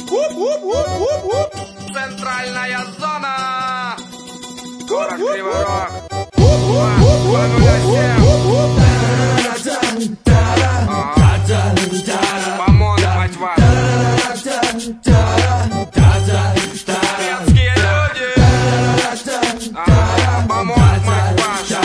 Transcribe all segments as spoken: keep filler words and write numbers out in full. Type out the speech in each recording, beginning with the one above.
Центральная зона. Город Кривой Рог. два ноль семь. Помон, мать вашу. Светские люди. Помон, мать вашу.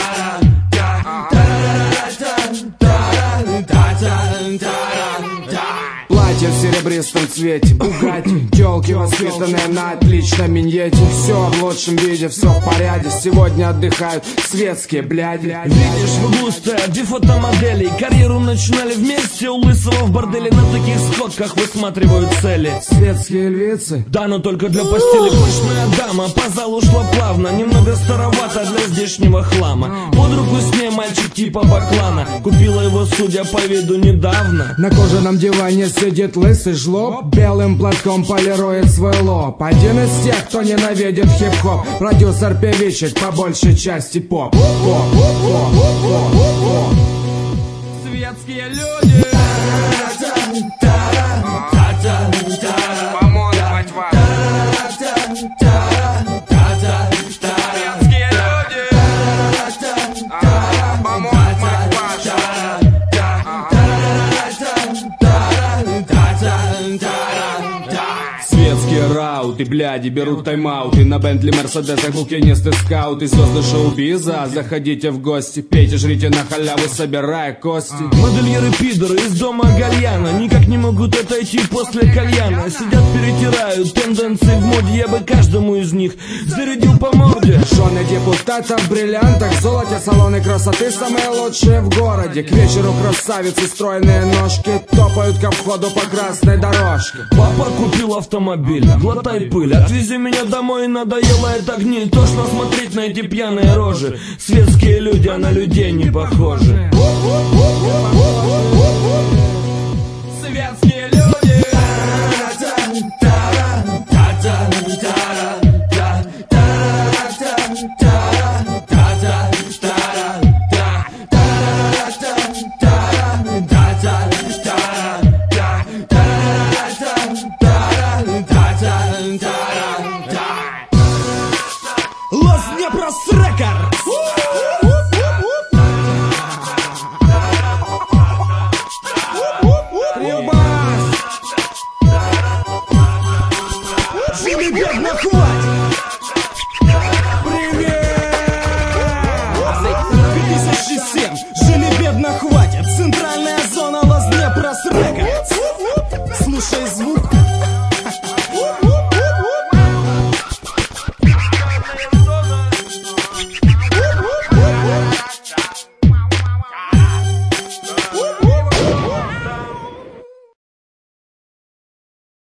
Платье в серебристом цвете, Бугатти, тёлки воспитанные на отличном миньете. Все в лучшем виде, все в порядке. Сегодня отдыхают светские бляди. Видишь, в углу стоят две фотомодели. Карьеру начинали вместе, у лысого в борделе. На таких сходках высматривают цели. Светские львицы? Да, но только для постели. Пышная дама по залу шла плавно. Немного старовато для здешнего хлама. Под руку с ней мальчик типа Баклана. Купила его, судя по виду, недавно. На кожаном диване сидит лысый жлоб, белым платком полирует свой лоб. Один из тех, кто ненавидит хип-хоп. Продюсер певичек, по большей части поп. Поп, поп, поп, поп. Светские люди. Помон, мать вашу. Светские люди. Помон, мать вашу. Светские рауты, бляди, берут тайм-ауты. На Бентли, Мерседесах, букинисты, скауты. Звезды шоу-биза, заходите в гости. Пейте, жрите на халяву, собирая кости. Модельеры пидоры из дома Гальяна никак не могут отойти после кальяна. Сидят, перетирают тенденции в моде. Я бы каждому из них зарядил по морде. Жены депутатов в бриллиантах, в золоте, салоны красоты самые лучшие в городе. К вечеру красавицы, стройные ножки топают ко входу по красной дорожке. Папа купил автомобиль, глотай пыль, отвези меня домой, надоела эта гниль. Тошно смотреть на эти пьяные рожи. Светские люди, а на людей не похожи.